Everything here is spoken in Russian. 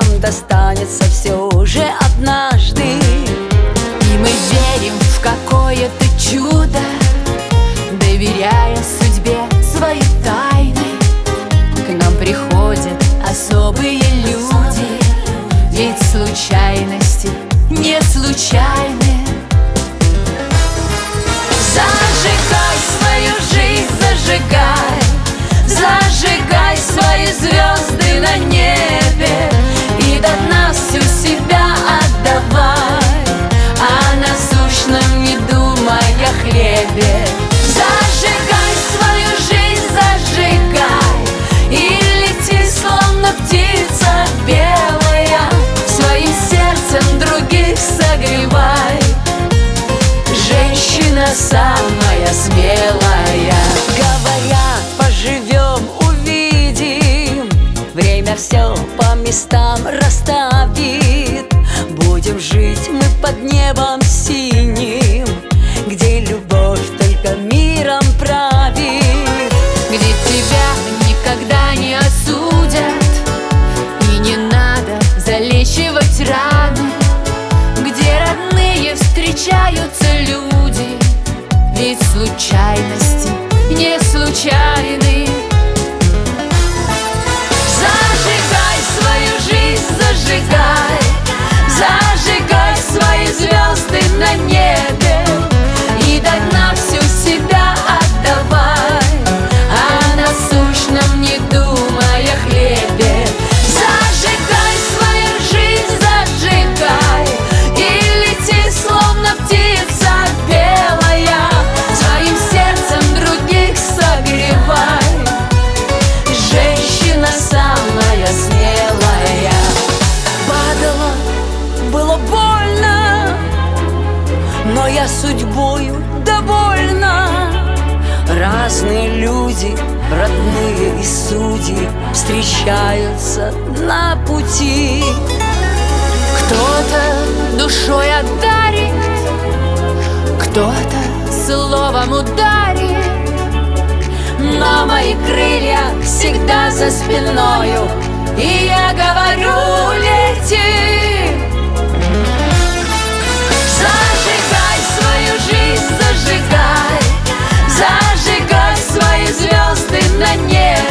нам достанется все же однажды. И мы верим в какое-то чудо, доверяя судьбе свои тайны. К нам приходят особые люди, ведь случайности не случайны. Зажигай свою жизнь, зажигай, зажигай свои звезды на небе и до дна всю себя отдавай, а насущном не думай о хлебе. Зажигай свою жизнь, зажигай, и лети, словно птица белая, своим сердцем других согревай. Женщина самая смелая. Говорят, поживем, увидим, время все по местам расставит. Будем жить мы под небом синим, где любовь только миром правит. Где тебя никогда не осудят, и не надо залечивать раны, где родные встречаются люди, ведь случайности не случайны. Зажигай свою жизнь, зажигай, зажигай свои звезды на небе и до дна всю себя отдавай, а насущном не думай о хлебе. Зажигай свою жизнь, зажигай, и лети, словно птица белая, своим сердцем других согревай. Женщина самая смелая. Падала, было больно, но я судьбою довольна. Разные люди, родные и судьи, встречаются на пути. Кто-то душой одарит, кто-то словом ударит, но мои крылья всегда за спиною, и я говорю: лети. Зажигай свою жизнь, зажигай, зажигай свои звезды на небе